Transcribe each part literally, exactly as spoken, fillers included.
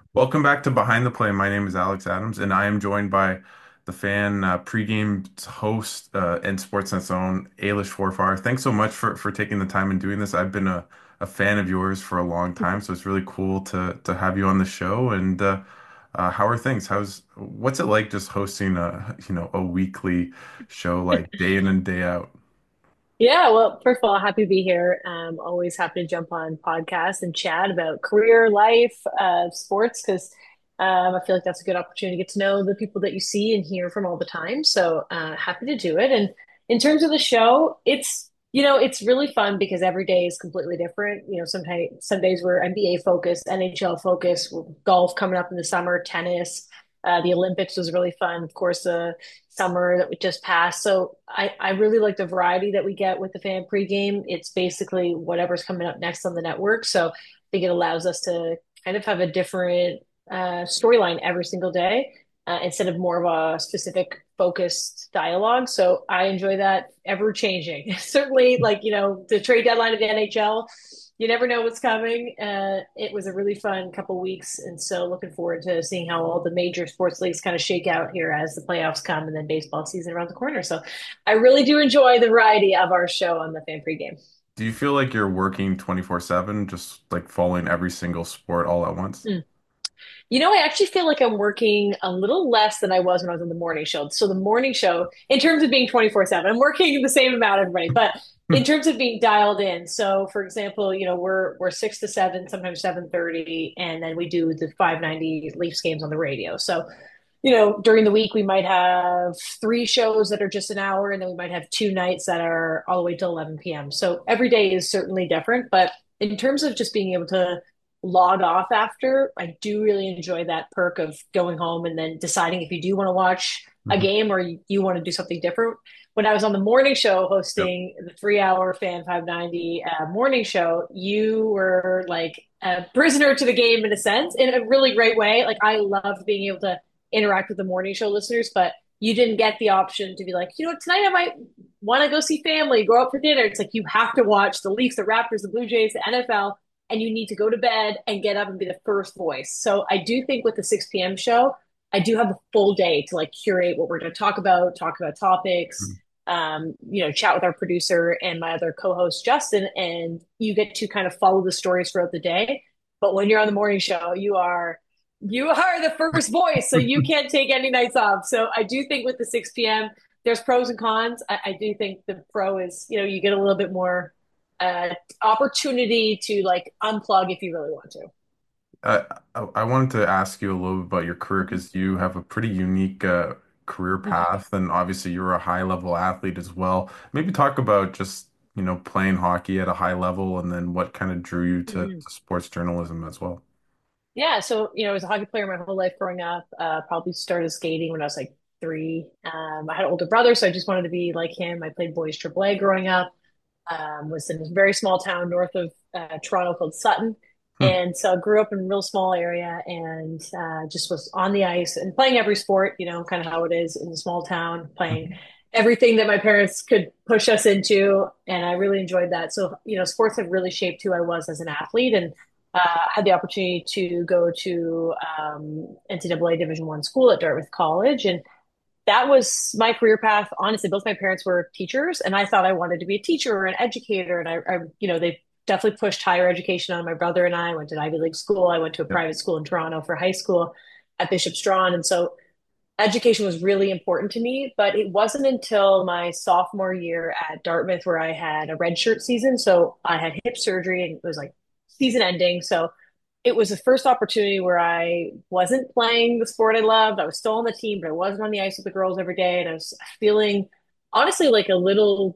Welcome back to Behind the Play. My name is Alex Adams, and I am joined by the fan uh, pregame host uh, and Sportsnet's own Ailish Forfar. Thanks so much for for taking the time and doing this. I've been a, a fan of yours for a long time, so it's really cool to to have you on the show. And uh, uh, how are things? How's what's it like just hosting a you know a weekly show like day in and day out? Yeah, well, first of all, happy to be here. Um, always happy to jump on podcasts and chat about career, life, uh, sports, because um, I feel like that's a good opportunity to get to know the people that you see and hear from all the time. So uh, happy to do it. And in terms of the show, it's you know it's really fun because every day is completely different. You know, sometimes some days we're N B A focused, N H L focused, golf coming up in the summer, tennis. Uh, the Olympics was really fun. Of course, the summer that we just passed. So I, I really like the variety that we get with the fan pregame. It's basically whatever's coming up next on the network. So I think it allows us to kind of have a different uh, storyline every single day uh, instead of more of a specific focused dialogue. So I enjoy that ever changing. Certainly, like, you know, the trade deadline of the N H L, you never know what's coming. Uh, it was a really fun couple weeks, and so looking forward to seeing how all the major sports leagues kind of shake out here as the playoffs come, and then baseball season around the corner. So, I really do enjoy the variety of our show on the Fan Pregame. Do you feel like you're working twenty-four seven, just like following every single sport all at once? Mm. You know, I actually feel like I'm working a little less than I was when I was on the morning show. So the morning show, in terms of being twenty-four seven, I'm working the same amount everybody, but in terms of being dialed in. So for example, you know, we're we're six to seven, sometimes seven thirty, and then we do the five ninety Leafs games on the radio. So, you know, during the week we might have three shows that are just an hour, and then we might have two nights that are all the way till eleven p m. So every day is certainly different, but in terms of just being able to log off after, I do really enjoy that perk of going home and then deciding if you do want to watch a Mhm. game or you, you want to do something different. When I was on the morning show Yep. hosting the three hour Fan five ninety uh, morning show, you were like a prisoner to the game in a sense, in a really great way. Like I loved being able to interact with the morning show listeners, but you didn't get the option to be like, you know, tonight I might want to go see family, go out for dinner. It's like you have to watch the Leafs, the Raptors, the Blue Jays, the N F L, and you need to go to bed and get up and be the first voice. So I do think with the six p m show, I do have a full day to like curate what we're going to talk about, talk about topics, Mhm. um, you know, chat with our producer and my other co-host Justin, and you get to kind of follow the stories throughout the day. But when you're on the morning show, you are you are the first voice, so you can't take any nights off. So I do think with the six p m, there's pros and cons. I, I do think the pro is, you know, you get a little bit more uh, opportunity to like unplug if you really want to. I, I I wanted to ask you a little bit about your career because you have a pretty unique uh, career path, and obviously you're a high level athlete as well. Maybe talk about just, you know, playing hockey at a high level and then what kind of drew you to, Mm-hmm. to sports journalism as well. Yeah, so you know, I was a hockey player my whole life growing up. Uh, probably started skating when I was like three. Um, I had an older brother, so I just wanted to be like him. I played boys triple A growing up. Um, was in a very small town north of uh, Toronto called Sutton, Hmm. and so I grew up in a real small area and uh, just was on the ice and playing every sport. You know, kind of how it is in a small town, playing everything that my parents could push us into, and I really enjoyed that. So you know, sports have really shaped who I was as an athlete, and uh, had the opportunity to go to um, N C double A Division One school at Dartmouth College, and that was my career path. Honestly, both my parents were teachers, and I thought I wanted to be a teacher or an educator. And I, I you know, they definitely pushed higher education on my brother and I. I went to an Ivy League school. I went to a Yep. private school in Toronto for high school at Bishop Strachan, and so education was really important to me. But it wasn't until my sophomore year at Dartmouth where I had a redshirt season. So I had hip surgery, and it was like season ending. So it was the first opportunity where I wasn't playing the sport I loved. I was still on the team, but I wasn't on the ice with the girls every day. And I was feeling honestly like a little,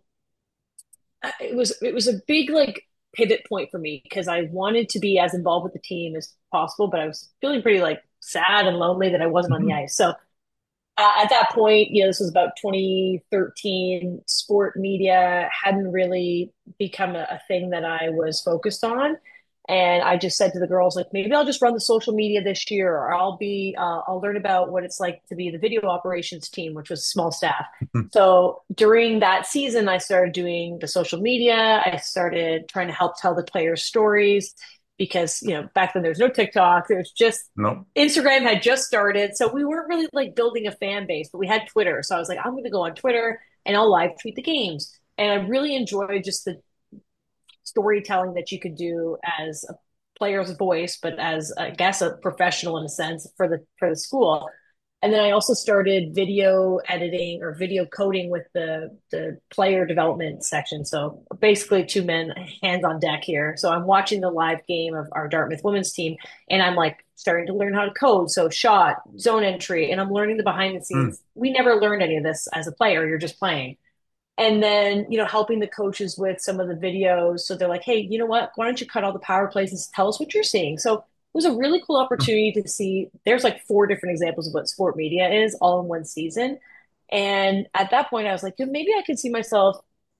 it was, it was a big like pivot point for me because I wanted to be as involved with the team as possible, but I was feeling pretty like sad and lonely that I wasn't on the Mhm. ice. So uh, at that point, you know, this was about twenty thirteen, sport media hadn't really become a, a thing that I was focused on. And I just said to the girls, like, maybe I'll just run the social media this year, or I'll be, uh, I'll learn about what it's like to be the video operations team, which was a small staff. So during that season, I started doing the social media. I started trying to help tell the players' stories. because, you know, back then there was no TikTok. There was just Nope. Instagram had just started. So we weren't really like building a fan base, but we had Twitter. So I was like, I'm going to go on Twitter and I'll live tweet the games. And I really enjoyed just the storytelling that you could do as a player's voice, but as I guess a professional in a sense for the for the school. And then I also started video editing or video coding with the the player development section. So basically two men hands on deck here. So I'm watching the live game of our Dartmouth women's team and I'm like starting to learn how to code. So shot, zone entry, and I'm learning the behind the Mm. scenes. We never learned any of this as a player. You're just playing. And then, you know, helping the coaches with some of the videos. So they're like, hey, you know what? Why don't you cut all the power plays and tell us what you're seeing? So it was a really cool opportunity to see. There's like four different examples of what sport media is all in one season. And at that point, I was like, maybe I could see myself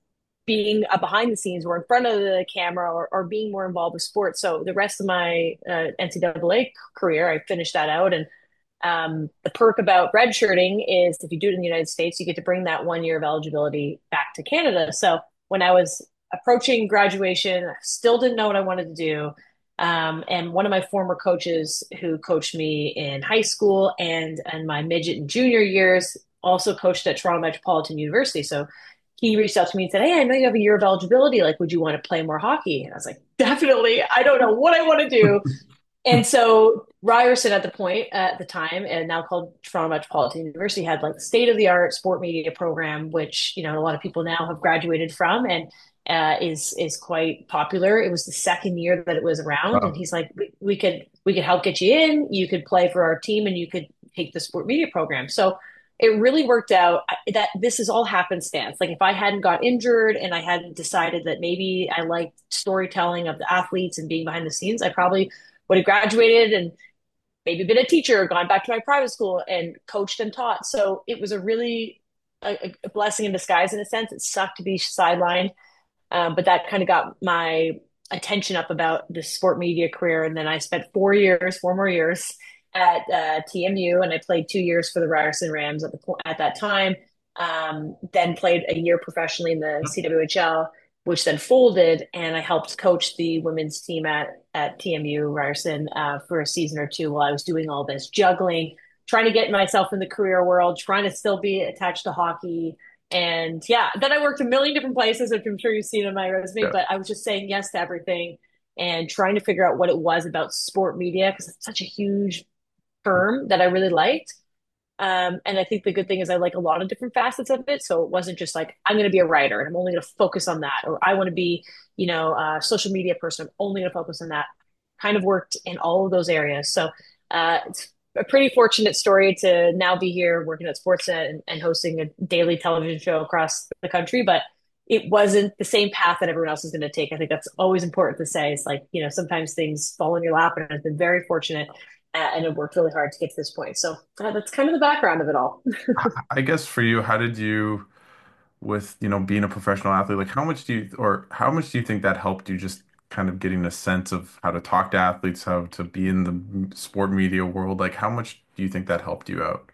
being a behind the scenes or in front of the camera or, or being more involved with sports. So the rest of my uh, N C double A career, I finished that out. And um, the perk about redshirting is if you do it in the United States, you get to bring that one year of eligibility back to Canada. So when I was approaching graduation, I still didn't know what I wanted to do. Um, and one of my former coaches who coached me in high school and and my midget and junior years also coached at Toronto Metropolitan University. So he reached out to me and said, hey, I know you have a year of eligibility. Like, would you want to play more hockey? And I was like, definitely. I don't know what I want to do. And so Ryerson at the point at the time, and now called Toronto Metropolitan University, had like state of the art sport media program, which you know a lot of people now have graduated from, and uh, is is quite popular. It was the second year that it was around, and Wow. he's like, we, we could we could help get you in. You could play for our team, and you could take the sport media program. So it really worked out that this is all happenstance. Like if I hadn't got injured and I hadn't decided that maybe I liked storytelling of the athletes and being behind the scenes, I probably would have graduated and maybe been a teacher, gone back to my private school and coached and taught. So it was a really a, a blessing in disguise in a sense. It sucked to be sidelined, um, but that kind of got my attention up about the sport media career. And then I spent four years, four more years at uh, T M U, and I played two years for the Ryerson Rams at the at that time. Um, then played a year professionally in the C W H L, which then folded, and I helped coach the women's team at at T M U Ryerson uh, for a season or two while I was doing all this juggling, trying to get myself in the career world, trying to still be attached to hockey. And yeah, then I worked a million different places, which I'm sure you've seen on my resume, Yeah. but I was just saying yes to everything and trying to figure out what it was about sport media because it's such a huge term that I really liked. Um, and I think the good thing is I like a lot of different facets of it. So it wasn't just like, I'm going to be a writer and I'm only going to focus on that. Or I want to be, you know, a social media person. I'm only going to focus on that. Kind of worked in all of those areas. So uh, it's a pretty fortunate story to now be here working at Sportsnet and, and hosting a daily television show across the country. But it wasn't the same path that everyone else is going to take. I think that's always important to say. It's like, you know, sometimes things fall in your lap and I've been very fortunate uh, and have worked really hard to get to this point. So uh, that's kind of the background of it all. I guess for you, how did you, with, you know, being a professional athlete, like how much do you, or how much do you think that helped you just kind of getting a sense of how to talk to athletes, how to be in the sport media world? Like how much do you think that helped you out?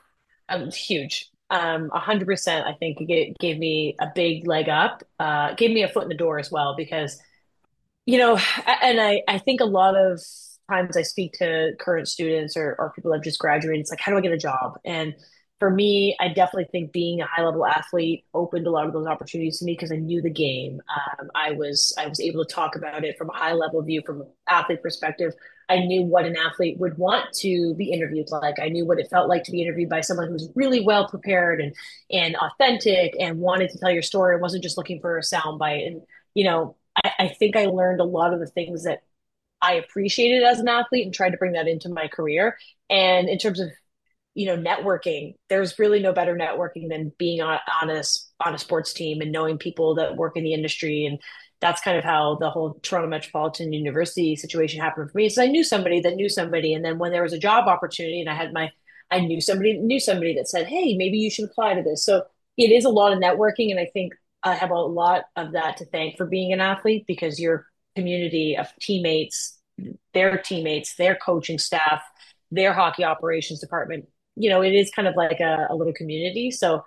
Um, huge. Um, a hundred percent. I think it gave, gave me a big leg up. Uh, gave me a foot in the door as well because you know, and I, I think a lot of times I speak to current students or, or people that have just graduated, it's like, how do I get a job? And for me, I definitely think being a high level athlete opened a lot of those opportunities to me because I knew the game. Um, I was I was able to talk about it from a high level view, from an athlete perspective. I knew what an athlete would want to be interviewed like. I knew what it felt like to be interviewed by someone who was really well prepared and and authentic and wanted to tell your story and wasn't just looking for a soundbite. And you know, I, I think I learned a lot of the things that I appreciated as an athlete and tried to bring that into my career. And in terms of, you know, networking, there's really no better networking than being on, on a on a sports team and knowing people that work in the industry. And that's kind of how the whole Toronto Metropolitan University situation happened for me. So I knew somebody that knew somebody, and then when there was a job opportunity, and I had my, I knew somebody knew somebody that said, "Hey, maybe you should apply to this." So it is a lot of networking, and I think I have a lot of that to thank for being an athlete because your community of teammates, their teammates, their coaching staff, their hockey operations department, you know, it is kind of like a, a little community. So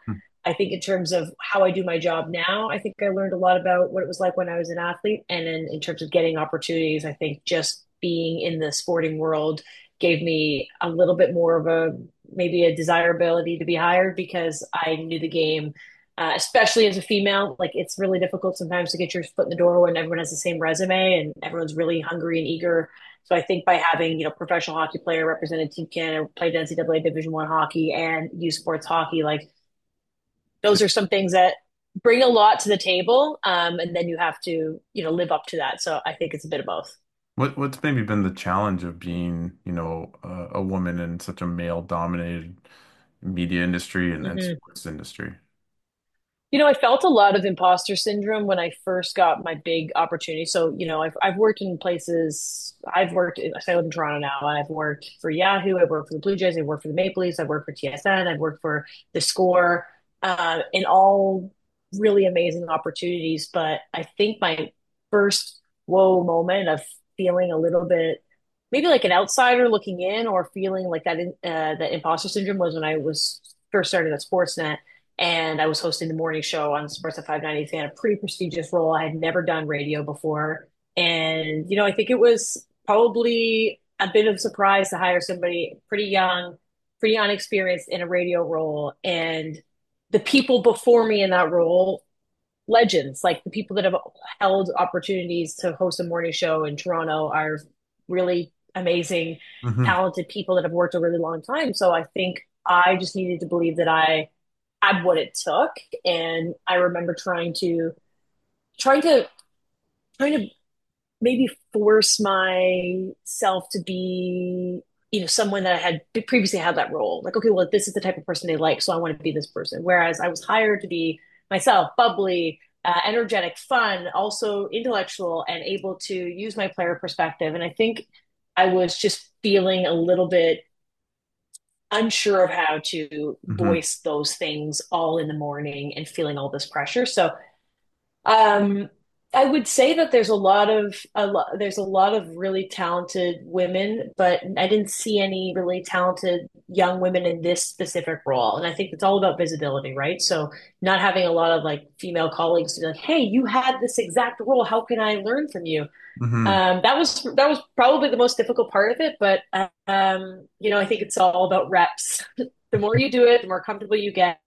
I think in terms of how I do my job now, I think I learned a lot about what it was like when I was an athlete. And then in terms of getting opportunities, I think just being in the sporting world gave me a little bit more of a maybe a desirability to be hired because I knew the game, uh, especially as a female. Like it's really difficult sometimes to get your foot in the door when everyone has the same resume and everyone's really hungry and eager. So I think by having, you know, professional hockey player represented Team Canada, played N C double A Division One hockey and U Sports hockey, like those are some things that bring a lot to the table. Um, and then you have to, you know, live up to that. So I think it's a bit of both. What what's maybe been the challenge of being, you know, a, a woman in such a male-dominated media industry and, and Mm-hmm. sports industry? You know, I felt a lot of imposter syndrome when I first got my big opportunity. So, you know, I've I've worked in places. I've worked. I live in Toronto now, and I've worked for Yahoo. I've worked for the Blue Jays. I've worked for the Maple Leafs. I've worked for T S N. I've worked for the Score, uh, in all really amazing opportunities. But I think my first whoa moment of feeling a little bit, maybe like an outsider looking in, or feeling like that uh, that imposter syndrome was when I was first started at Sportsnet and I was hosting the morning show on Sportsnet five ninety Fan, a pretty prestigious role. I had never done radio before. And, you know, I think it was probably a bit of a surprise to hire somebody pretty young, pretty unexperienced in a radio role. And the people before me in that role, legends, like the people that have held opportunities to host a morning show in Toronto are really amazing, Hmm. talented people that have worked a really long time. So I think I just needed to believe that I had what it took. And I remember trying to trying to trying to maybe force myself to be, you know, someone that I had previously had that role. Like, okay, well, this is the type of person they like, so I want to be this person. Whereas I was hired to be myself, bubbly, uh, energetic, fun, also intellectual, and able to use my player perspective. And I think I was just feeling a little bit unsure of how to Hmm. voice those things all in the morning and feeling all this pressure. So um, I would say that there's a lot of a lot there's a lot of really talented women, but I didn't see any really talented young women in this specific role. And I think it's all about visibility, right? So not having a lot of like female colleagues to be like, "Hey, you had this exact role. How can I learn from you?" Hmm. Um, that was that was probably the most difficult part of it, but um, you know, I think it's all about reps. The more you do it, the more comfortable you get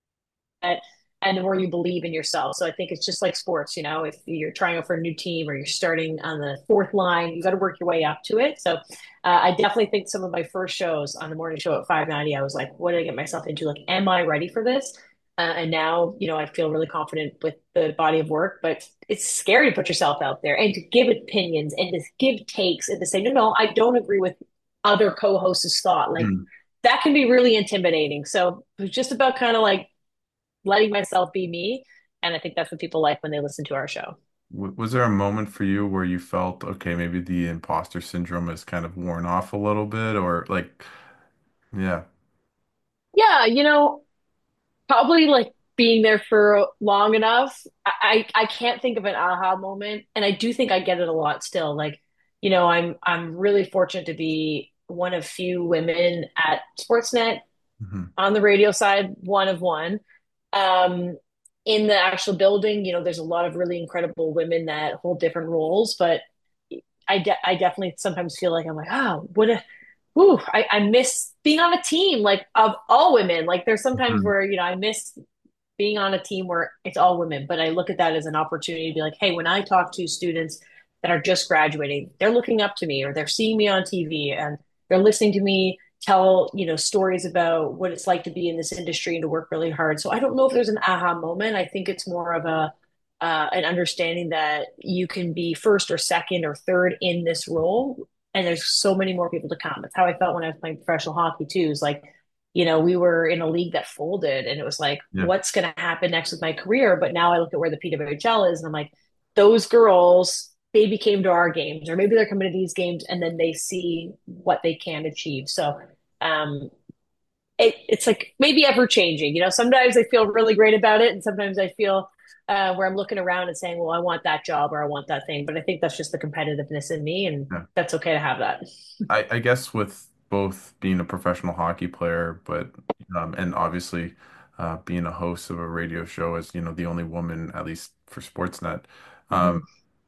and the more you believe in yourself. So I think it's just like sports, you know, if you're trying out for a new team or you're starting on the fourth line, you got to work your way up to it. So uh, I definitely think some of my first shows on the morning show at five ninety, I was like, what did I get myself into? Like, am I ready for this? Uh, and now, you know, I feel really confident with the body of work, but it's scary to put yourself out there and to give opinions and to give takes and to say, no, no, I don't agree with other co-hosts' thought. Like that can be really intimidating. So it was just about kind of like letting myself be me. And I think that's what people like when they listen to our show. W- Was there a moment for you where you felt, okay, maybe the imposter syndrome is kind of worn off a little bit, or like, yeah. Yeah, you know, probably like being there for long enough. I, I I can't think of an aha moment. And I do think I get it a lot still. Like, you know, I'm I'm really fortunate to be one of few women at Sportsnet Hmm. on the radio side, one of one. Um, in the actual building, you know, there's a lot of really incredible women that hold different roles, but I de I definitely sometimes feel like I'm like, oh, what a, whew, I, I miss being on a team like of all women. Like there's sometimes Hmm. where, you know, I miss being on a team where it's all women, but I look at that as an opportunity to be like, hey, when I talk to students that are just graduating, they're looking up to me or they're seeing me on T V and they're listening to me tell, you know, stories about what it's like to be in this industry and to work really hard. So I don't know if there's an aha moment. I think it's more of a uh, an understanding that you can be first or second or third in this role, and there's so many more people to come. It's how I felt when I was playing professional hockey too. Is like, you know, we were in a league that folded, and it was like, Yeah. what's going to happen next with my career? But now I look at where the P W H L is, and I'm like, those girls, maybe came to our games, or maybe they're coming to these games, and then they see what they can achieve. So, um, it, it's like maybe ever changing. You know, sometimes I feel really great about it, and sometimes I feel uh, where I'm looking around and saying, "Well, I want that job or I want that thing." But I think that's just the competitiveness in me, and Yeah. that's okay to have that. I, I guess with both being a professional hockey player, but um, and obviously uh, being a host of a radio show as, you know, the only woman, at least for Sportsnet. Um, Mhm.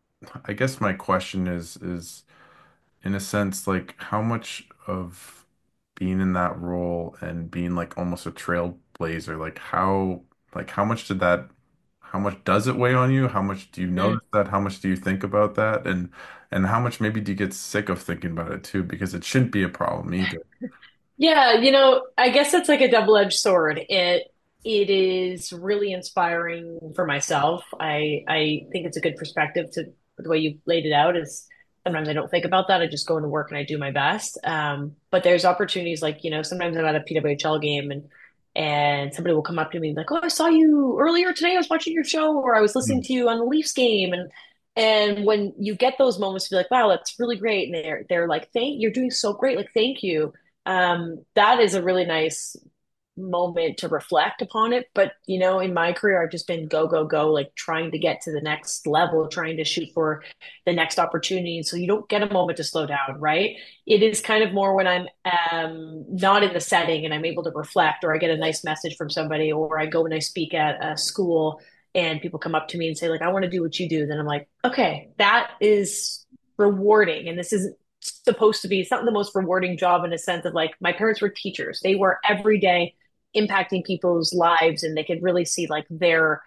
I guess my question is is in a sense, like how much of being in that role and being like almost a trailblazer, like how like how much did that how much does it weigh on you? How much do you Mm. notice that? How much do you think about that? And and how much maybe do you get sick of thinking about it too? Because it shouldn't be a problem either. Yeah, you know, I guess it's like a double-edged sword. It it is really inspiring for myself. I I think it's a good perspective to the way you laid it out is sometimes I don't think about that. I just go into work and I do my best. Um, but there's opportunities like, you know, sometimes I'm at a P W H L game and and somebody will come up to me like, "Oh, I saw you earlier today. I was watching your show or I was listening Mm, to you on the Leafs game." And and when you get those moments to be like, "Wow, that's really great." And they're they're like, "Thank you're doing so great. Like, thank you." Um, that is a really nice moment to reflect upon it. But, you know, in my career, I've just been go, go, go, like trying to get to the next level, trying to shoot for the next opportunity. And so you don't get a moment to slow down, right? It is kind of more when I'm um, not in the setting and I'm able to reflect, or I get a nice message from somebody, or I go and I speak at a school and people come up to me and say, like, I want to do what you do. Then I'm like, okay, that is rewarding. And this is supposed to be, it's not the most rewarding job in a sense of like my parents were teachers. They were every day impacting people's lives and they could really see like their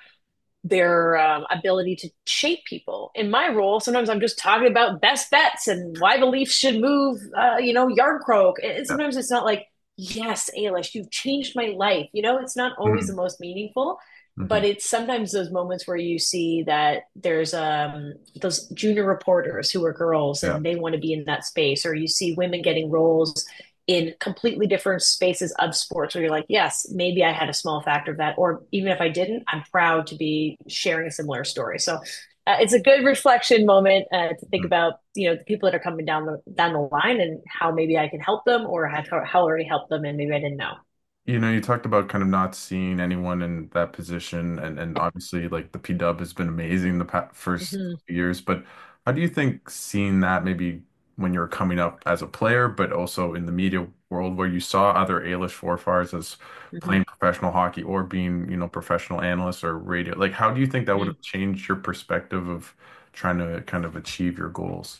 their um, ability to shape people. In my role, sometimes I'm just talking about best bets and why the Leafs should move, uh, you know, yard croak. And yeah. sometimes it's not like, yes, Ailish, you've changed my life. You know, it's not always the Mhm, most meaningful, but mhm. it's sometimes those moments where you see that there's um, those junior reporters who are girls Yeah. and they want to be in that space, or you see women getting roles in completely different spaces of sports where you're like, yes, maybe I had a small factor of that. Or even if I didn't, I'm proud to be sharing a similar story. So uh, it's a good reflection moment uh, to think about, you know, the people that are coming down the down the line and how maybe I can help them or have how already helped them and maybe I didn't know. You know, you talked about kind of not seeing anyone in that position, and and obviously, like the P Dub has been amazing the past first Mm-hmm. few years. But how do you think seeing that maybe when you're coming up as a player, but also in the media world where you saw other A-list forwards as Mm-hmm. playing professional hockey or being, you know, professional analysts or radio, like how do you think that would Mm-hmm. have changed your perspective of trying to kind of achieve your goals?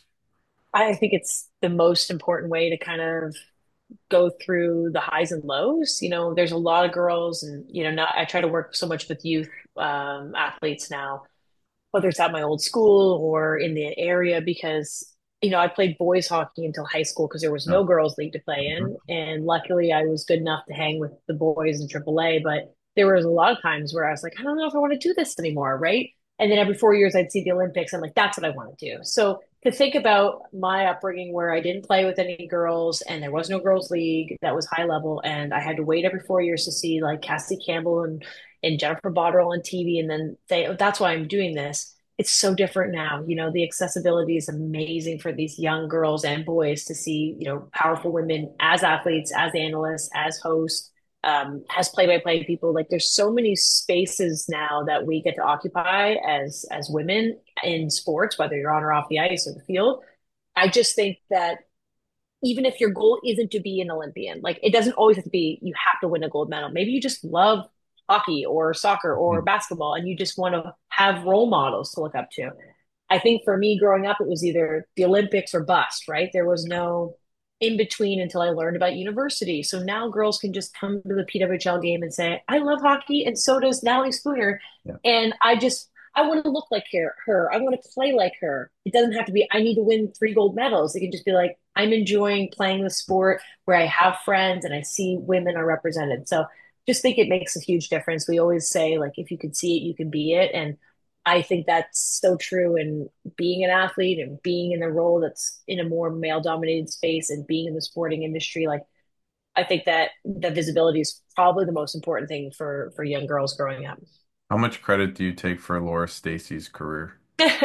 I think it's the most important way to kind of go through the highs and lows. You know, there's a lot of girls, and you know, not, I try to work so much with youth um, athletes now, whether it's at my old school or in the area, because you know I played boys hockey until high school because there was Yeah. no girls league to play Mhm. in, and luckily I was good enough to hang with the boys in triple A. But there was a lot of times where I was like, I don't know if I want to do this anymore, right? And then every four years I'd see the Olympics. I'm like, that's what I want to do. So to think about my upbringing where I didn't play with any girls and there was no girls league that was high level, and I had to wait every four years to see like Cassie Campbell and and Jennifer Botterill on T V, and then say, oh, that's why I'm doing this. It's so different now. You know, the accessibility is amazing for these young girls and boys to see, you know, powerful women as athletes, as analysts, as hosts, um, as play-by-play people. Like there's so many spaces now that we get to occupy as as women in sports, whether you're on or off the ice or the field. I just think that even if your goal isn't to be an Olympian, like it doesn't always have to be you have to win a gold medal. Maybe you just love hockey or soccer or Mhm. basketball and you just want to have role models to look up to. I think for me growing up, it was either the Olympics or bust, right? There was no in between until I learned about university. So now girls can just come to the P W H L game and say, I love hockey, and so does Natalie Spooner. Yeah. And I just, I want to look like her, her. I want to play like her. It doesn't have to be, I need to win three gold medals. It can just be like, I'm enjoying playing the sport where I have friends and I see women are represented. So just think it makes a huge difference. We always say, like, if you can see it, you can be it. And I think that's so true in being an athlete and being in a role that's in a more male dominated space and being in the sporting industry. Like, I think that the visibility is probably the most important thing for for young girls growing up. How much credit do you take for Laura Stacey's career?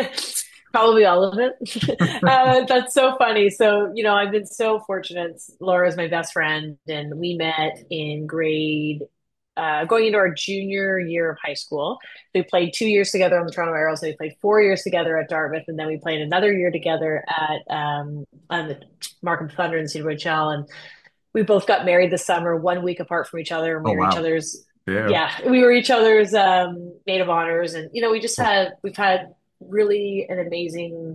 Probably all of it. Uh, that's so funny. So, you know, I've been so fortunate. Laura's my best friend, and we met in grade, uh, going into our junior year of high school. We played two years together on the Toronto Arrows, and we played four years together at Dartmouth, and then we played another year together at um, on the Markham Thunder in the C W H L. And we both got married this summer, one week apart from each other, and Oh we were each wow. other's Yeah. yeah, we were each other's um, maid of honors, and you know, we just had we've had really an amazing,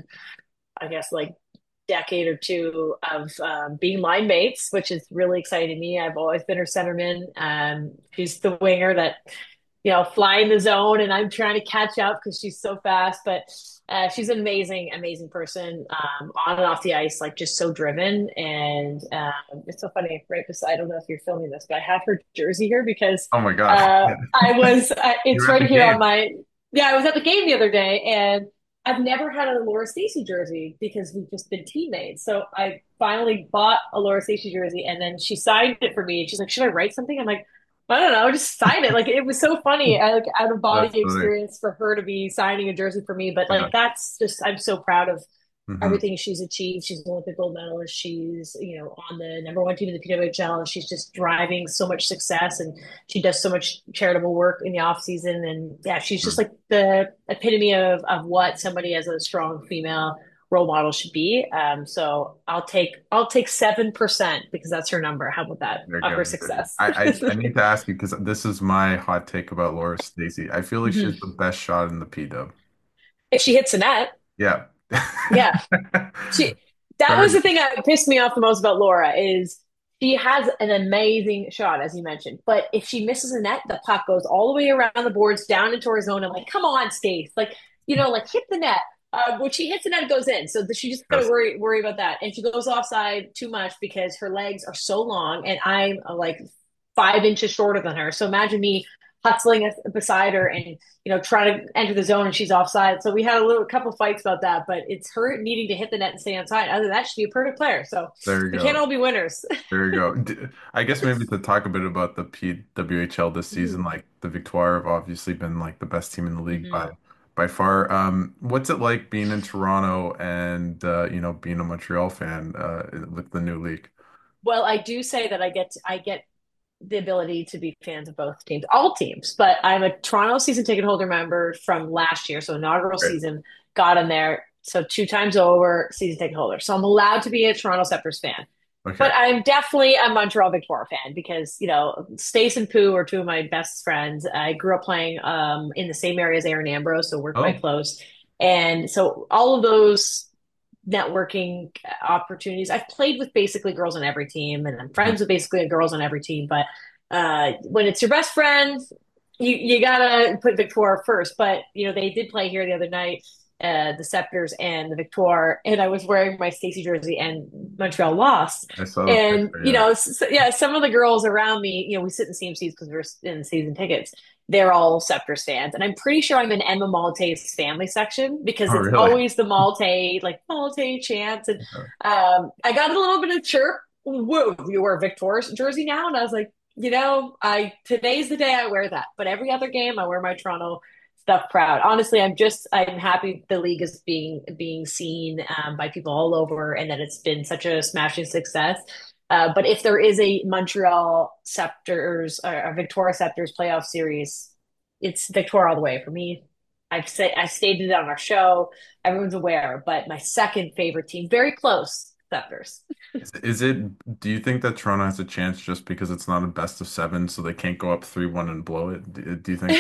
I guess, like decade or two of um, being line mates, which is really exciting to me. I've always been her centerman. Um, she's the winger that, you know, flying the zone, and I'm trying to catch up because she's so fast. But uh, she's an amazing, amazing person um, on and off the ice, like just so driven. And um, it's so funny, right beside, I don't know if you're filming this, but I have her jersey here because Oh my God. uh, I was, uh, You it's were at right the here on game. my, yeah, I was at the game the other day and I've never had a Laura Stacey jersey because we've just been teammates. So I finally bought a Laura Stacey jersey and then she signed it for me. And she's like, should I write something? I'm like, I don't know, just sign it. Like it was so funny. I like out of body That's funny. experience for her to be signing a jersey for me. But Yeah. like that's just I'm so proud of Hmm. everything she's achieved. She's an Olympic gold medalist. She's, you know, on the number one team in the P W H L. She's just driving so much success and she does so much charitable work in the off season. And yeah, she's just like the epitome of, of what somebody as a strong female role model should be. Um, so I'll take, I'll take seven percent because that's her number. How about that There you of her go. success? I, I I need to ask you because this is my hot take about Laura Stacey. I feel like she's Mhm. the best shot in the P W. If she hits the net, Yeah. yeah, she that was Sorry. the thing that pissed me off the most about Laura is she has an amazing shot, as you mentioned. But if she misses a net, the puck goes all the way around the boards down into her zone. I'm like, come on, Stace. Like, you know, like hit the net. Uh, when she hits the net, it goes in. So she just got to Yes. worry worry about that. And she goes offside too much because her legs are so long, and I'm uh, like five inches shorter than her. So imagine me hustling beside her and you know trying to enter the zone and she's offside. So we had a little a couple fights about that, but it's her needing to hit the net and stay inside. Other than that, she'd be a perfect player. So There you we can't go. all be winners. There you go. D- I guess maybe to talk a bit about the P W H L this season, Mhm. like the Victoire have obviously been like the best team in the league by Mhm. by far. Um, what's it like being in Toronto and uh, you know, being a Montreal fan uh, with the new league? Well, I do say that I get I get the ability to be fans of both teams, all teams. But I'm a Toronto season ticket holder member from last year, so inaugural Right. season, got in there. So two times over, season ticket holder. So I'm allowed to be a Toronto Septors fan. Okay. But I'm definitely a Montreal Victoire fan because, you know, Stace and Pooh are two of my best friends. I grew up playing um, in the same area as Aaron Ambrose, so we're quite Oh, close. And so all of those networking opportunities. I've played with basically girls on every team, and I'm mhm. friends with basically girls on every team. But uh, when it's your best friend, you you gotta put Victoire first. But you know they did play here the other night, uh, the Scepters and the Victoire, and I was wearing my Stacey jersey, and Montreal lost. I saw the And picture. you Yeah. know, s yeah, some of the girls around me, you know, we sit in the same seats because we're in season tickets. They're all Scepters fans, and I'm pretty sure I'm in Emma Maltese family section because Oh, it's really? always the Malte, like Malte chants, and um, I got a little bit of chirp. Whoa, you wear Victor's jersey now, and I was like, you know, I today's the day I wear that, but every other game I wear my Toronto stuff proud. Honestly, I'm just I'm happy the league is being being seen um, by people all over, and that it's been such a smashing success. Uh, but if there is a Montreal Scepters or a Victoria Scepters playoff series, it's Victoria all the way for me. I've said I stated it on our show. Everyone's aware, but my second favorite team, very close, Scepters. Is, is it, do you think that Toronto has a chance just because it's not a best of seven, so they can't go up three one and blow it? Do, do you think?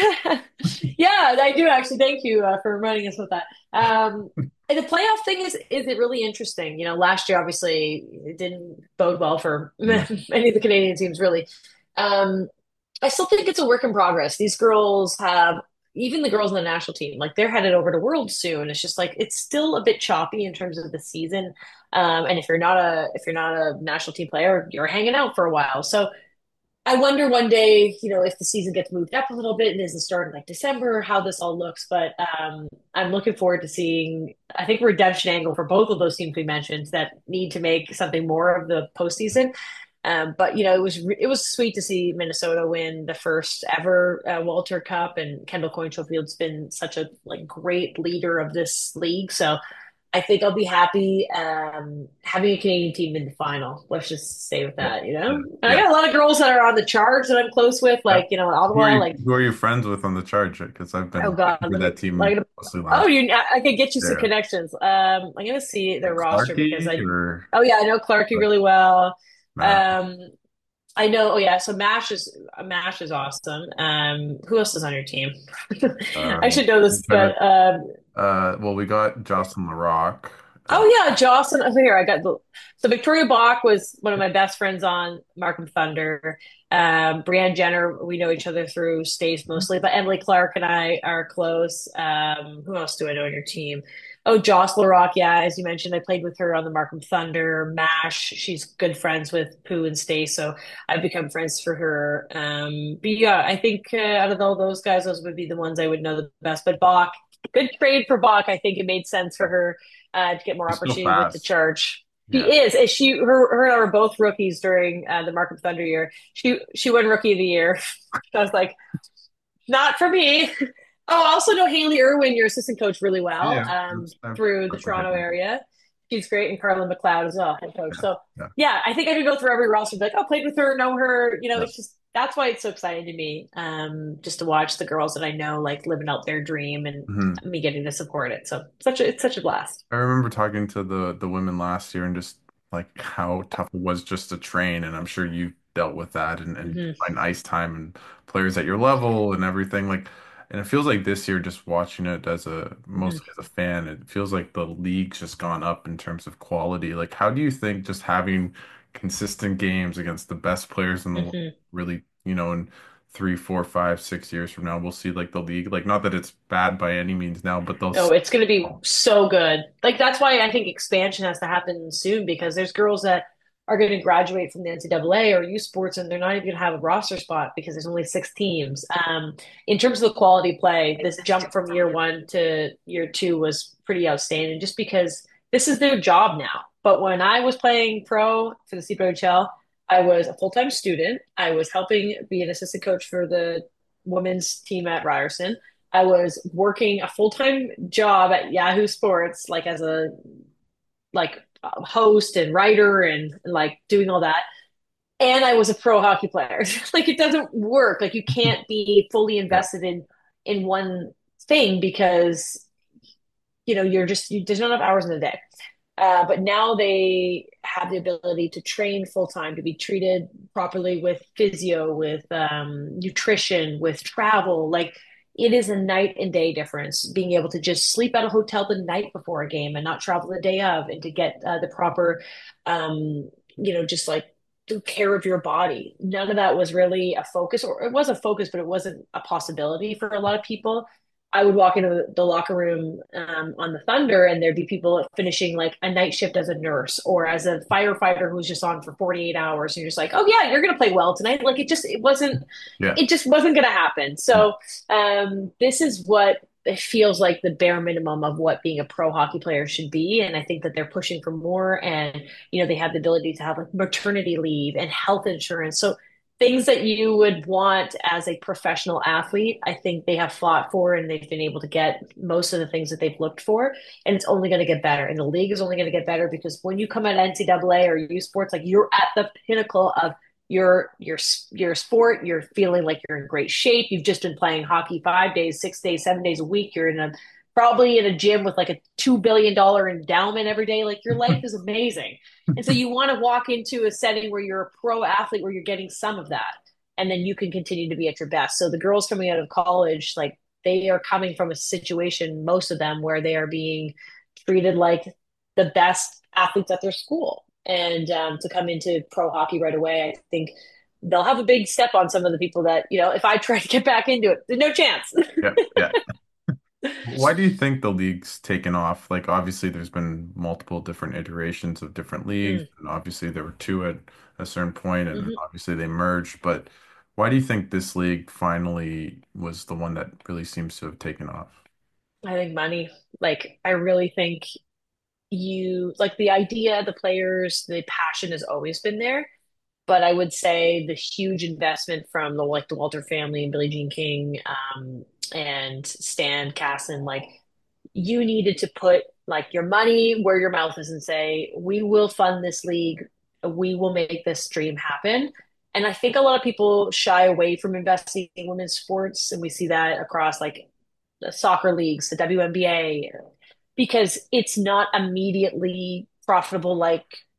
Yeah, I do actually. Thank you uh, for reminding us with that. Um, and the playoff thing is is it really interesting? You know, last year obviously it didn't bode well for Mm, many of the Canadian teams, really. Um, I still think it's a work in progress. These girls have even the girls in the national team, like they're headed over to Worlds soon. It's just like it's still a bit choppy in terms of the season. Um, and if you're not a if you're not a national team player, you're hanging out for a while. So I wonder one day, you know, if the season gets moved up a little bit and is it starting like December, how this all looks. But um, I'm looking forward to seeing, I think, a redemption angle for both of those teams we mentioned that need to make something more of the postseason. Um, but you know, it was it was sweet to see Minnesota win the first ever uh, Walter Cup, and Kendall Coyne Schofield's been such a like great leader of this league. So I think I'll be happy um, having a Canadian team in the final. Let's just stay with yeah, that, you yeah, know? And I yeah. got a lot of girls that are on the charge that I'm close with, Yeah. like, you know, in Who are Ottawa, you, like, who are you friends with on the charge? Because I've oh been God, with let me, that team like, mostly oh, last you, I, I could get you some year. connections. Um, I'm gonna see Like their roster because Clarky I, or oh yeah, I know Clarky like really well. Matt. Um, I know. Oh yeah. So Mash is Mash is awesome. Um, who else is on your team? Uh, I should know I'm this, trying but to, um, uh, well, we got Jocelyn Larocque. Uh, oh yeah, Jocelyn. Over here, I got the. So Victoria Bach was one of my best friends on Markham Thunder. Um, Brianne Jenner, we know each other through Stace mostly, but Emily Clark and I are close. Um, who else do I know on your team? Oh, Joss Rock, yeah, as you mentioned, I played with her on the Markham Thunder. Mash, she's good friends with Pooh and Stace, so I've become friends for her. Um, but yeah, I think uh, out of all those guys, those would be the ones I would know the best. But Bach, good trade for Bach. I think it made sense for her uh, to get more she's so opportunity with the fast. charge. She Yeah. is. Is she her her and I were both rookies during uh, the Markham Thunder year. She she won rookie of the year. I was like, not for me. Oh, I also know Haley Irwin, your assistant coach, really well Yeah. um, That's, I've through the worked with her. Toronto area. She's great, and Carla McLeod as well, head coach. Yeah. So Yeah. yeah, I think I could go through every roster and be like, oh, played with her, know her. You know, Yeah. it's just that's why it's so exciting to me, um, just to watch the girls that I know like living out their dream and Mhm. me getting to support it. So such a it's such a blast. I remember talking to the the women last year and just like how tough it was just to train, and I'm sure you dealt with that and, and Hmm. find ice time and players at your level and everything. Like, and it feels like this year, just watching it as a Hmm. mostly as a fan, it feels like the league's just gone up in terms of quality. Like, how do you think just having consistent games against the best players in the world Hmm. really, you know, in three, four, five, six years from now, we'll see like the league, like not that it's bad by any means now, but they'll. Oh, it's going to be so good. Like that's why I think expansion has to happen soon because there's girls that are going to graduate from the N C double A or U Sports and they're not even going to have a roster spot because there's only six teams. Um, in terms of the quality play, this jump from year one to year two was pretty outstanding just because this is their job now. But when I was playing pro for the C P H L, I was a full-time student. I was helping be an assistant coach for the women's team at Ryerson. I was working a full time job at Yahoo Sports, like as a like host and writer and, and like doing all that. And I was a pro hockey player. Like it doesn't work. Like you can't be fully Yeah. invested in in one thing because you know you're just you, there's not enough hours in the day. Uh, but now they have the ability to train full time, to be treated properly with physio, with um, nutrition, with travel. Like it is a night and day difference being able to just sleep at a hotel the night before a game and not travel the day of, and to get uh, the proper, um, you know, just like do care of your body. None of that was really a focus, or it was a focus, but it wasn't a possibility for a lot of people. I would walk into the, the locker room um, on the Thunder, and there'd be people finishing like a night shift as a nurse or as a firefighter who's just on for forty-eight hours. And you're just like, oh, yeah, you're going to play well tonight. Like it just, it wasn't, Yeah. it just wasn't going to happen. So um, this is what it feels like the bare minimum of what being a pro hockey player should be. And I think that they're pushing for more. And, you know, they have the ability to have like maternity leave and health insurance. So things that you would want as a professional athlete, I think they have fought for and they've been able to get most of the things that they've looked for. And it's only going to get better. And the league is only going to get better because when you come at N C double A or U Sports, like you're at the pinnacle of your your your sport. You're feeling like you're in great shape. You've just been playing hockey five days, six days, seven days a week. You're in a probably in a gym with like a two billion dollar endowment every day. Like your life is amazing. And so you want to walk into a setting where you're a pro athlete, where you're getting some of that, and then you can continue to be at your best. So the girls coming out of college, like they are coming from a situation, most of them, where they are being treated like the best athletes at their school. And um, to come into pro hockey right away, I think they'll have a big step on some of the people that, you know, if I try to get back into it, there's no chance. Yeah. Yeah. Why do you think the league's taken off? Like, obviously, there's been multiple different iterations of different leagues, Mm. and obviously, there were two at a certain point, and Hmm. obviously, they merged. But why do you think this league finally was the one that really seems to have taken off? I think money. Like, I really think you like the idea, the players, the passion has always been there. But I would say the huge investment from the like the Walter family and Billie Jean King um, and Stan Casson, like you needed to put like your money where your mouth is and say, we will fund this league, we will make this dream happen. And I think a lot of people shy away from investing in women's sports, and we see that across like the soccer leagues, the W N B A, because it's not immediately profitable like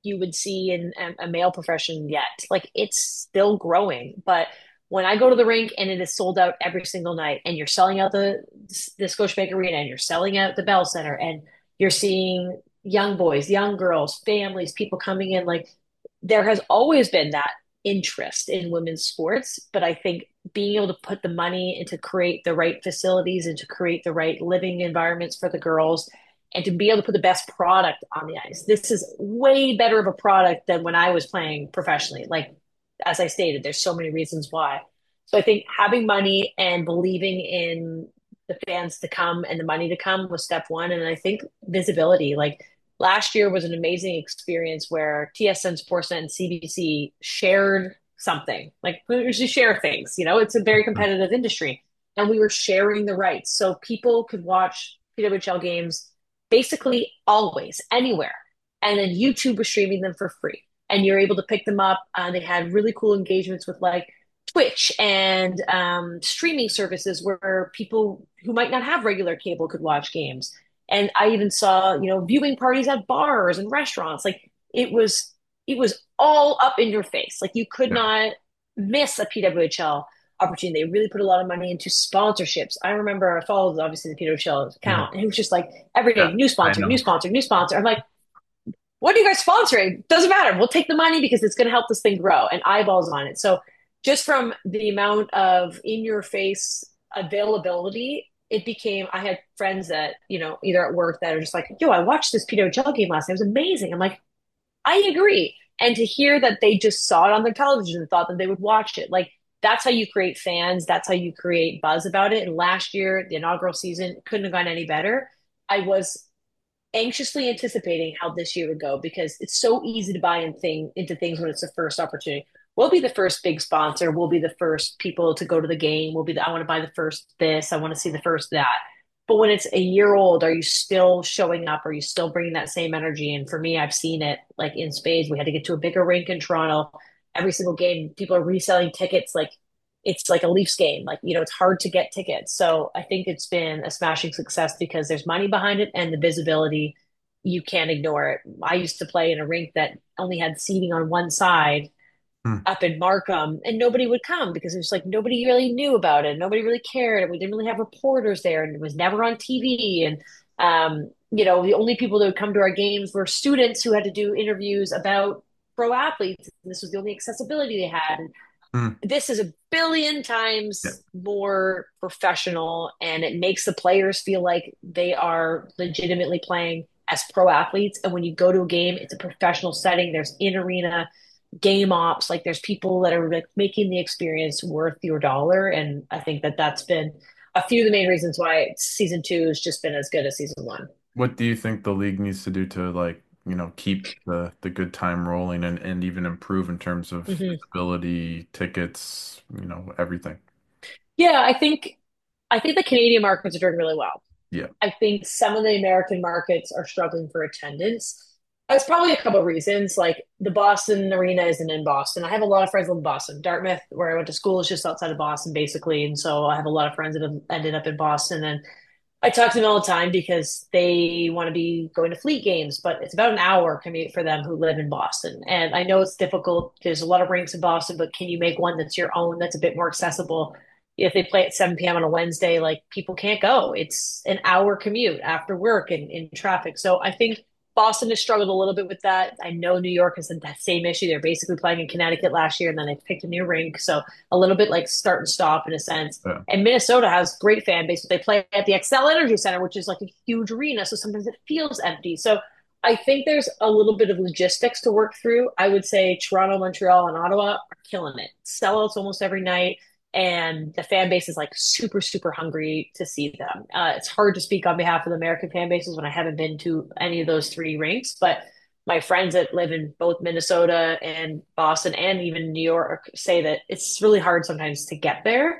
you would see in a, a male profession yet. Like it's still growing, but when I go to the rink and it is sold out every single night, and you're selling out the the Scotiabank Arena, and you're selling out the Bell Center, and you're seeing young boys, young girls, families, people coming in, like there has always been that interest in women's sports, but I think being able to put the money and to create the right facilities and to create the right living environments for the girls and to be able to put the best product on the ice. This is way better of a product than when I was playing professionally. Like, as I stated, there's so many reasons why. So I think having money and believing in the fans to come and the money to come was step one. And I think visibility, like last year was an amazing experience where T S N, Sportsnet, and C B C shared something. Like we usually share things, you know, it's a very competitive industry. And we were sharing the rights. So people could watch P W H L games basically always, anywhere. And then YouTube was streaming them for free. And you're able to pick them up. Uh, they had really cool engagements with like Twitch and um, streaming services where people who might not have regular cable could watch games. And I even saw, you know, viewing parties at bars and restaurants. Like it was, it was all up in your face. Like you could Yeah. not miss a P W H L opportunity. They really put a lot of money into sponsorships. I remember I followed obviously the P W H L Mhm. account, and it was just like every Yeah, day, new I sponsor, new know. sponsor, new sponsor. I'm like, what are you guys sponsoring? Doesn't matter. We'll take the money because it's going to help this thing grow and eyeballs on it. So just from the amount of in your face availability, it became, I had friends that, you know, either at work that are just like, yo, I watched this P W H L game last night. It was amazing. I'm like, I agree. And to hear that they just saw it on their television and thought that they would watch it, like that's how you create fans. That's how you create buzz about it. And last year, the inaugural season couldn't have gone any better. I was anxiously anticipating how this year would go because it's so easy to buy in thing into things when it's the first opportunity. We'll be the first big sponsor. We'll be the first people to go to the game. We'll be the I want to buy the first this. I want to see the first that. But when it's a year old, are you still showing up? Are you still bringing that same energy? And for me, I've seen it like in spades. We had to get to a bigger rink in Toronto. Every single game, people are reselling tickets like it's like a Leafs game. Like, you know, it's hard to get tickets. So I think it's been a smashing success because there's money behind it and the visibility. You can't ignore it. I used to play in a rink that only had seating on one side Hmm. up in Markham, and nobody would come because it was like nobody really knew about it. Nobody really cared. And we didn't really have reporters there, and it was never on T V. And, um, you know, the only people that would come to our games were students who had to do interviews about pro athletes. And this was the only accessibility they had. And Hmm. this is a billion Yeah. times more professional, and it makes the players feel like they are legitimately playing as pro athletes. And when you go to a game, it's a professional setting. There's in arena game ops, like there's people that are like making the experience worth your dollar. And I think that that's been a few of the main reasons why season two has just been as good as season one. What do you think the league needs to do to like, you know, keep the the good time rolling and and even improve in terms of Mm-hmm. visibility, tickets, you know, everything? Yeah, I think I think the Canadian markets are doing really well. Yeah. I think some of the American markets are struggling for attendance. There's probably a couple of reasons. Like the Boston Arena isn't in Boston. I have a lot of friends in Boston. Dartmouth, where I went to school, is just outside of Boston, basically. And so I have a lot of friends that have ended up in Boston. And I talk to them all the time because they want to be going to Fleet games, but it's about an hour commute for them who live in Boston. And I know it's difficult. There's a lot of rinks in Boston, but can you make one that's your own, that's a bit more accessible? If they play at seven p m on a Wednesday, like people can't go. It's an hour commute after work and in traffic. So I think Boston has struggled a little bit with that. I know New York has had that same issue. They're basically playing in Connecticut last year and then they picked a new rink. So a little bit like start and stop in a sense. Yeah. And Minnesota has great fan base, but they play at the Xcel Energy Center, which is like a huge arena. So sometimes it feels empty. So I think there's a little bit of logistics to work through. I would say Toronto, Montreal, and Ottawa are killing it. Sellouts almost every night. And the fan base is like super, super hungry to see them. Uh, it's hard to speak on behalf of the American fan bases when I haven't been to any of those three rinks, but my friends that live in both Minnesota and Boston and even New York say that it's really hard sometimes to get there.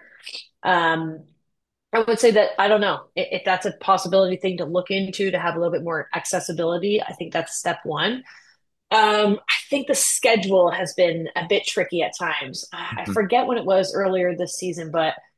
Um, I would say that I don't know if, if that's a possibility thing to look into to have a little bit more accessibility. I think that's step one. Um, I think the schedule has been a bit tricky at times. I Mhm. forget when it was earlier this season, but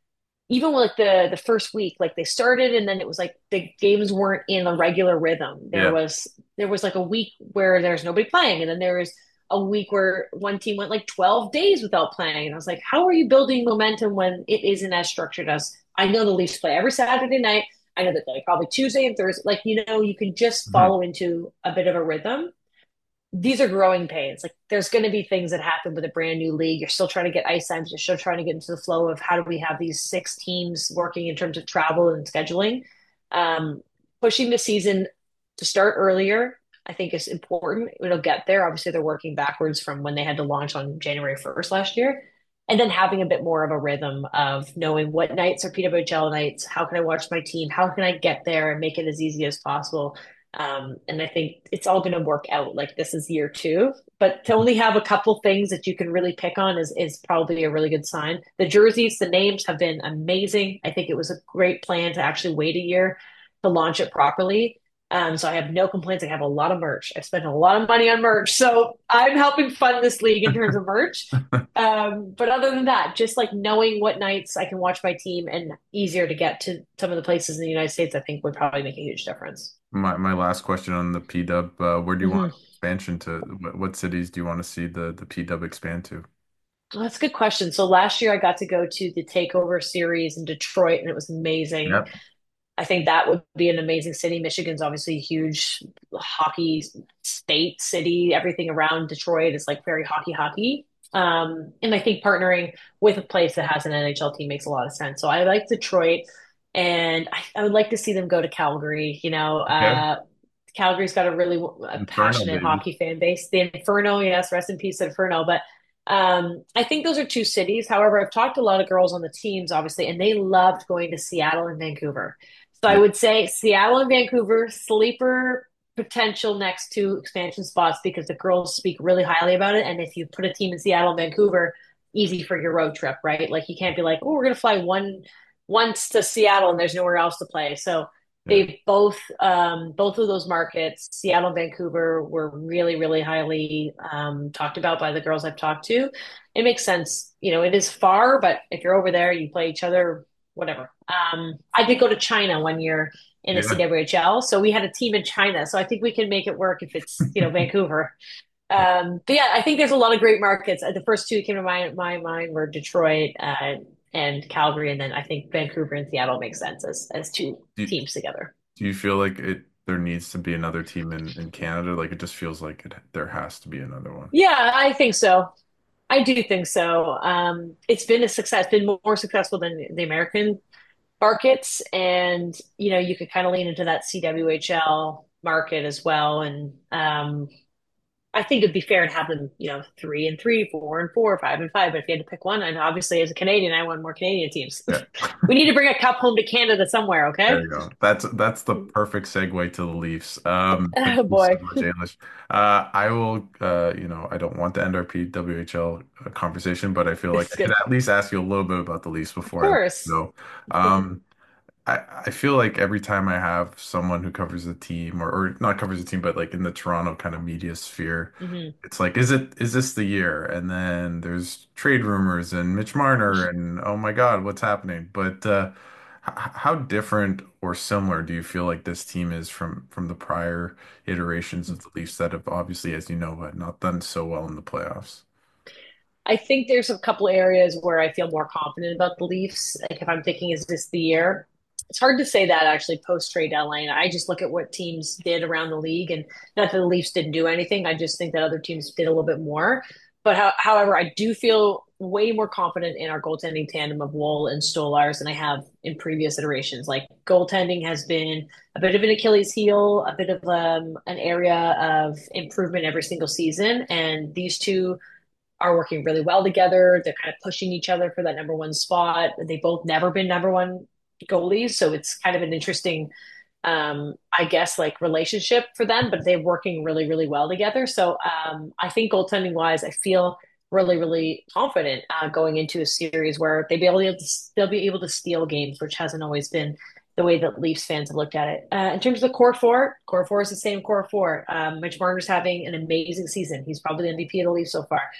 even with like the the first week, like they started and then it was like the games weren't in a regular rhythm. There Yeah. was there was like a week where there's nobody playing, and then there was a week where one team went like twelve days without playing. And I was like, how are you building momentum when it isn't as structured as I know the Leafs play every Saturday night. I know that they probably Tuesday and Thursday. Like, you know, you can just Mhm. follow into a bit of a rhythm. These are growing pains. Like there's going to be things that happen with a brand new league. You're still trying to get ice times. You're still trying to get into the flow of how do we have these six teams working in terms of travel and scheduling. Um, Pushing the season to start earlier, I think is important. It'll get there. Obviously, they're working backwards from when they had to launch on January first last year. And then having a bit more of a rhythm of knowing what nights are P W H L nights, how can I watch my team, how can I get there and make it as easy as possible. Um, and I think it's all going to work out. Like this is year two, but to only have a couple things that you can really pick on is is probably a really good sign. The jerseys, the names have been amazing. I think it was a great plan to actually wait a year to launch it properly. Um, so I have no complaints. I have a lot of merch. I've spent a lot of money on merch, so I'm helping fund this league in terms of merch. Um, but other than that, just like knowing what nights I can watch my team and easier to get to some of the places in the United States, I think would probably make a huge difference. My my last question on the P Dub, uh, where do you want Mhm. expansion to? What, what cities do you want to see the the P Dub expand to? Well, that's a good question. So last year I got to go to the Takeover series in Detroit and it was amazing. Yep. I think that would be an amazing city. Michigan's obviously a huge hockey state, city. Everything around Detroit is like very hockey, hockey. Um, and I think partnering with a place that has an N H L team makes a lot of sense. So I like Detroit, and I, I would like to see them go to Calgary. You know, Okay. uh, Calgary's got a really a Inferno, passionate baby. hockey fan base. The Inferno, yes, rest in peace, Inferno. But um, I think those are two cities. However, I've talked to a lot of girls on the teams, obviously, and they loved going to Seattle and Vancouver. So I Yeah. would say Seattle and Vancouver, sleeper potential next two expansion spots because the girls speak really highly about it. And if you put a team in Seattle and Vancouver, easy for your road trip, right? Like you can't be like, oh, we're gonna fly one once to Seattle and there's nowhere else to play. So Yeah. they both um, both of those markets, Seattle and Vancouver, were really, really highly um, talked about by the girls I've talked to. It makes sense. You know, it is far, but if you're over there, you play each other, whatever. Um, I did go to China one year in the Yeah. C W H L, so we had a team in China. So I think we can make it work if it's you know Vancouver. Um, but yeah, I think there's a lot of great markets. Uh, The first two that came to my my mind were Detroit uh, and Calgary, and then I think Vancouver and Seattle make sense as as two Do, teams together. do you feel like it there needs to be another team in in Canada? Like it just feels like it there has to be another one. Yeah, I think so. I do think so. Um, it's been a success, been more successful than the American markets, and you know, you could kind of lean into that C W H L market as well. And um, I think it'd be fair to have them, you know, three and three, four and four, five and five. But if you had to pick one, and obviously as a Canadian, I want more Canadian teams. Yeah. We need to bring a cup home to Canada somewhere, There okay? you go. That's that's the perfect segue to the Leafs. Um, thank Oh you so boy. much, Ailish. Uh, I will, uh, you know, I don't want to end our P W H L conversation, but I feel like It's I should good. at least ask you a little bit about the Leafs Of before I let you course. go. Um, I, I feel like every time I have someone who covers the team or, or not covers the team, but like in the Toronto kind of media sphere, Hmm. it's like, is it is this the year? And then there's trade rumors and Mitch Marner and oh my God, what's happening? But uh, h- how different or similar do you feel like this team is from from the prior iterations of the Leafs that have obviously, as you know, uh, not done so well in the playoffs? I think there's a couple areas where I feel more confident about the Leafs. Like if I'm thinking, is this the year? It's hard to say that actually post trade deadline. I just look at what teams did around the league, and not that the Leafs didn't do anything. I just think that other teams did a little bit more. But how, however, I do feel way more confident in our goaltending tandem of Woll and Stolars than I have in previous iterations. Like goaltending has been a bit of an Achilles heel, a bit of um, an area of improvement every single season, and these two are working really well together. They're kind of pushing each other for that number one spot. They've both never been number one goalies, so it's kind of an interesting, um, I guess, like relationship for them. But they're working really, really well together. So um, I think goaltending wise, I feel really, really confident uh, going into a series where they be able to they'll be able to steal games, which hasn't always been the way that Leafs fans have looked at it. Uh, in terms of the core four, core four is the same core four. Um, Mitch Marner's having an amazing season. He's probably the M V P of the Leafs so far.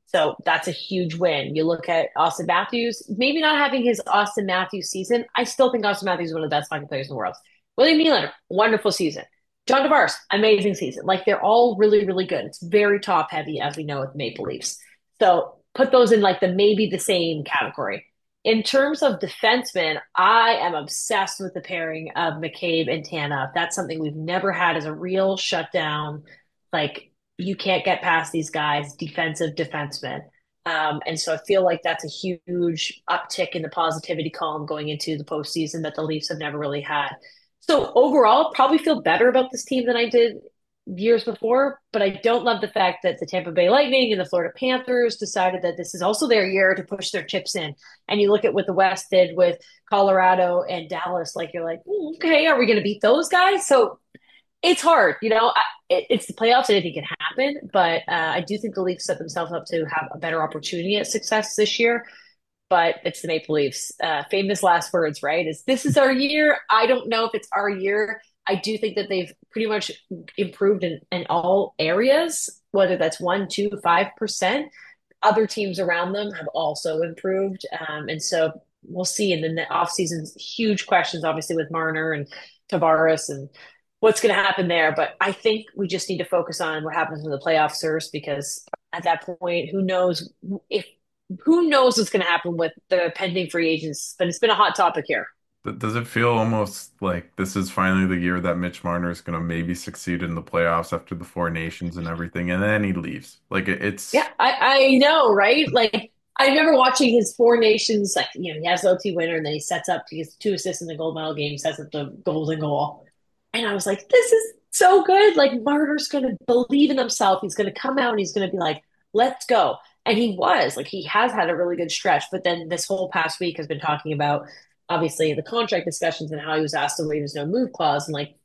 So that's a huge win. You look at Austin Matthews, maybe not having his Austin Matthews season. I still think Austin Matthews is one of the best hockey players in the world. William Nylander, wonderful season. John Tavares, amazing season. Like they're all really, really good. It's very top heavy, as we know with Maple Leafs. So put those in like the maybe the same category. In terms of defensemen, I am obsessed with the pairing of McCabe and Tanev. That's something we've never had as a real shutdown. Like you can't get past these guys, defensive defensemen. Um, and so I feel like that's a huge uptick in the positivity column going into the postseason that the Leafs have never really had. So overall, probably feel better about this team than I did years before, but I don't love the fact that the Tampa Bay Lightning and the Florida Panthers decided that this is also their year to push their chips in. And you look at what the West did with Colorado and Dallas, like you're like, mm, okay, are we going to beat those guys? So it's hard, you know. I, it, it's the playoffs. Anything can happen, but uh, I do think the Leafs set themselves up to have a better opportunity at success this year. But it's the Maple Leafs. Uh, famous last words, right? Is this is our year? I don't know if it's our year. I do think that they've pretty much improved in, in all areas, whether that's one, two, five percent. Other teams around them have also improved, um, and so we'll see. And then the off season's huge questions, obviously, with Marner and Tavares and what's going to happen there. But I think we just need to focus on what happens in the playoffs first, because at that point, who knows if who knows what's going to happen with the pending free agents. But it's been a hot topic here. Th- Does it feel almost like this is finally the year that Mitch Marner is going to maybe succeed in the playoffs after the Four Nations and everything, and then he leaves? Like it, Yeah, it's I, I know, right? Like I remember watching his Four Nations, like, you know, he has the O T winner and then he sets up, he gets two assists in the gold medal game, sets up the golden goal. And I was like, this is so good. Like Marner's going to believe in himself. He's going to come out and he's going to be like, let's go. And he was like, he has had a really good stretch. But then this whole past week has been talking about obviously the contract discussions and how he was asked to waive his no move clause. And like,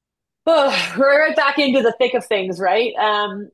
oh, we're right back into the thick of things, right? Um,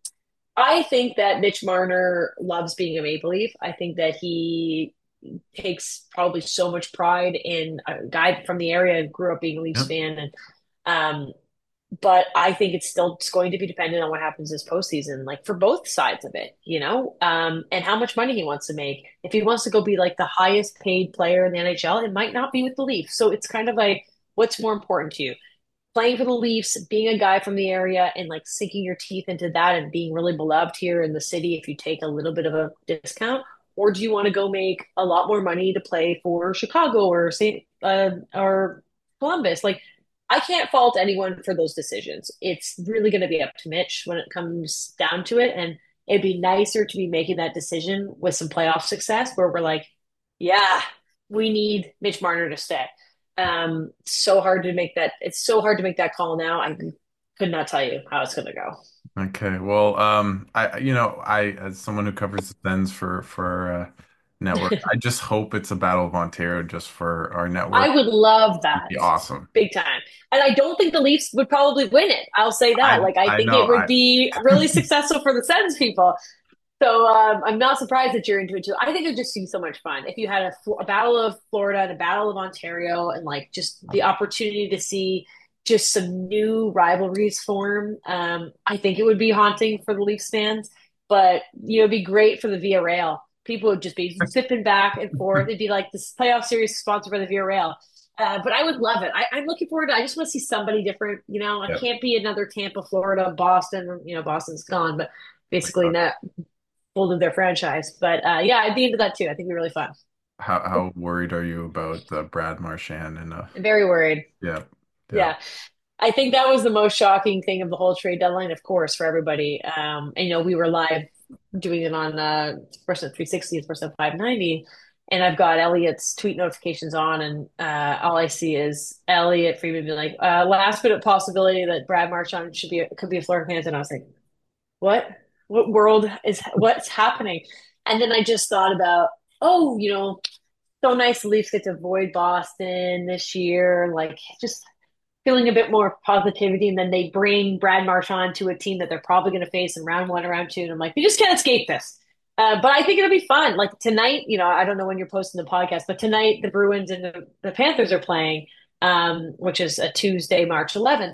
I think that Mitch Marner loves being a Maple Leaf. I think that he takes probably so much pride in a guy from the area, grew up being a Leafs yep. fan, and um, but I think it's still it's going to be dependent on what happens this postseason, like for both sides of it, you know, um, and how much money he wants to make. If he wants to go be like the highest paid player in the N H L, it might not be with the Leafs. So it's kind of like, what's more important to you? Playing for the Leafs, being a guy from the area and like sinking your teeth into that and being really beloved here in the city if you take a little bit of a discount? Or do you want to go make a lot more money to play for Chicago or Saint uh, or Columbus? Like, I can't fault anyone for those decisions. It's really going to be up to Mitch when it comes down to it. And it'd be nicer to be making that decision with some playoff success where we're like, yeah, we need Mitch Marner to stay. Um, so hard to make that. It's so hard to make that call now. I could not tell you how it's going to go. Okay. Well, um, I you know I as someone who covers the Sens for for uh, network, I just hope it's a Battle of Ontario just for our I network. would love It'd that be awesome. big time. And I don't think the Leafs would probably win it. I'll say that. I Like, I I think know it would I be really successful for the Sens people. So um, I'm not surprised that you're into it too. I think it'd just be so much fun if you had a, a battle of Florida and a battle of Ontario, and like just the opportunity to see just some new rivalries form. Um, I think it would be haunting for the Leafs fans, but you know, it'd be great for the Via Rail. People would just be zipping back and forth. It'd be like this playoff series sponsored by the Via Rail. Uh, but I would love it. I, I'm looking forward to. I just want to see somebody different. You know, I yeah. can't be another Tampa, Florida, Boston. You know, Boston's gone, but basically not folded their franchise. But uh, yeah, I'd be into that too. I think it'd be really fun. How how worried are you about uh, Brad Marchand and uh I'm very worried. yeah yeah Yeah. I think that was the most shocking thing of the whole trade deadline, of course, for everybody. Um, and, you know, we were live doing it on uh, first at three sixty, first at five ninety. And I've got Elliot's tweet notifications on, and uh, all I see is Elliot Friedman being like, uh, last minute possibility that Brad Marchand should be could be a Florida Panther. And I was like, what? What world is what's happening? And then I just thought about, oh, you know, so nice the Leafs get to avoid Boston this year. Like, just feeling a bit more positivity, and then they bring Brad Marchand to a team that they're probably going to face in round one or round two, and I'm like, we just can't escape this. Uh, but I think it'll be fun. Like tonight, you know, I don't know when you're posting the podcast, but tonight the Bruins and the, the Panthers are playing, um, which is a Tuesday, March eleventh. So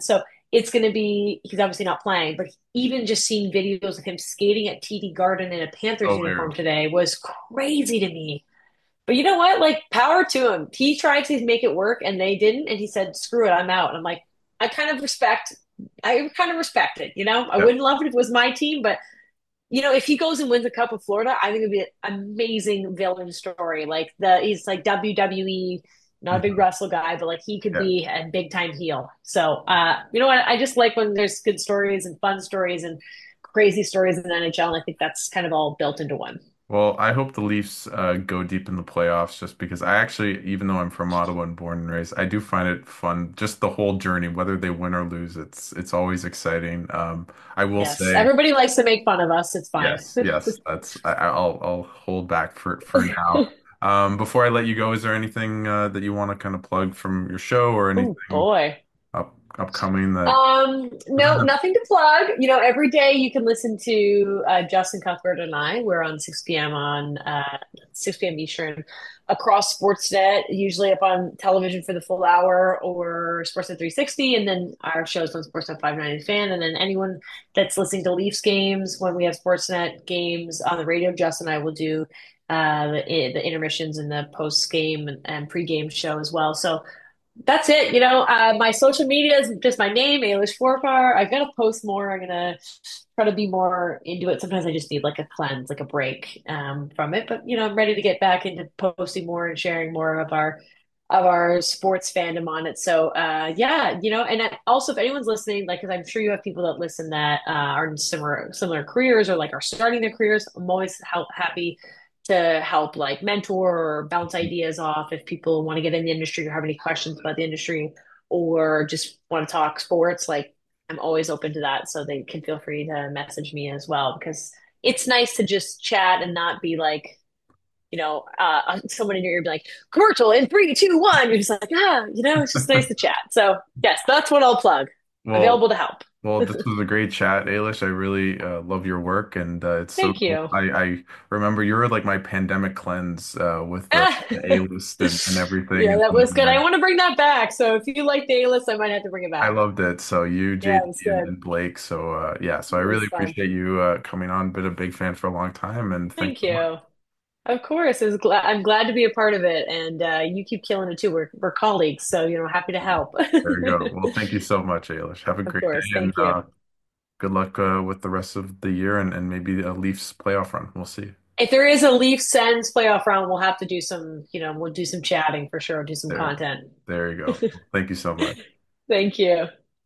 it's going to be, he's obviously not playing, but even just seeing videos of him skating at T D Garden in a Panthers So uniform weird. today was crazy to me. But you know what? Like, power to him. He tried to make it work and they didn't. And he said, screw it, I'm out. And I'm like, I kind of respect, I kind of respect it. You know, I Yeah. wouldn't love it if it was my team, but you know, if he goes and wins a cup with Florida, I think it'd be an amazing villain story. Like the he's like W W E, not a big Mhm. wrestle guy, but like he could Yeah. be a big time heel. So uh, you know what? I just like when there's good stories and fun stories and crazy stories in the N H L, and I think that's kind of all built into one. Well, I hope the Leafs uh, go deep in the playoffs just because I actually, even though I'm from Ottawa and born and raised, I do find it fun. Just the whole journey, whether they win or lose, it's it's always exciting. Um, I will Yes, say, everybody likes to make fun of us. It's fine. yes, yes, that's I, I'll I'll hold back for for now. Um, before I let you go, is there anything uh, that you want to kind of plug from your show or Oh anything boy. up upcoming that? Um, no, nothing to plug. You know, every day you can listen to uh, Justin Cuthbert and I. We're on six p m on uh, six p m Eastern across Sportsnet, usually up on television for the full hour or Sportsnet three sixty. And then our shows on Sportsnet five ninety Fan. And then anyone that's listening to Leafs games, when we have Sportsnet games on the radio, Justin and I will do uh, the, the intermissions and the post game and, and pre game show as well. So, that's it. You know, uh, my social media is just my name, Ailish Forfar. I gotta post more. I'm gonna try to be more into it. Sometimes I just need like a cleanse, like a break um, from it. But you know, I'm ready to get back into posting more and sharing more of our of our sports fandom on it. So uh, yeah, you know, and also if anyone's listening, like, because I'm sure you have people that listen that uh, are in similar similar careers or like are starting their careers. I'm always help, happy to help like mentor or bounce ideas off if people want to get in the industry or have any questions about the industry or just want to talk sports. Like I'm always open to that. So they can feel free to message me as well because it's nice to just chat and not be like, you know, uh, someone in your ear be like, commercial in three, two, one. You're just like, ah, you know, it's just nice to chat. So yes, that's what I'll plug. Well, Available to help. well, this was a great chat, Ailish. I really uh, love your work, and uh, it's so Thank cool. you. I, I remember you were like my pandemic cleanse uh, with the, Ah, the A-list and, and everything. yeah, And that was good. I uh, want to bring that back. So if you like Dayless, I might have to bring it I back. loved it. So you, Yeah, J D, it was and, good. and Blake. So uh, yeah, so I It really was fun. appreciate you uh, coming on. Been a big fan for a long time, and thanks Thank so much. you. Of course, it was glad I'm glad to be a part of it, and uh, you keep killing it too. We're we're colleagues, so you know, happy to help. There you go. Well, thank you so much, Ailish. Have a Of great day, course, and thank you. uh, good luck uh, with the rest of the year, and, and maybe a Leafs playoff run. We'll see. If there is a Leafs Sens playoff round, we'll have to do some, you know, we'll do some chatting for sure, do some There, content. there you go. Thank you so much. Thank you.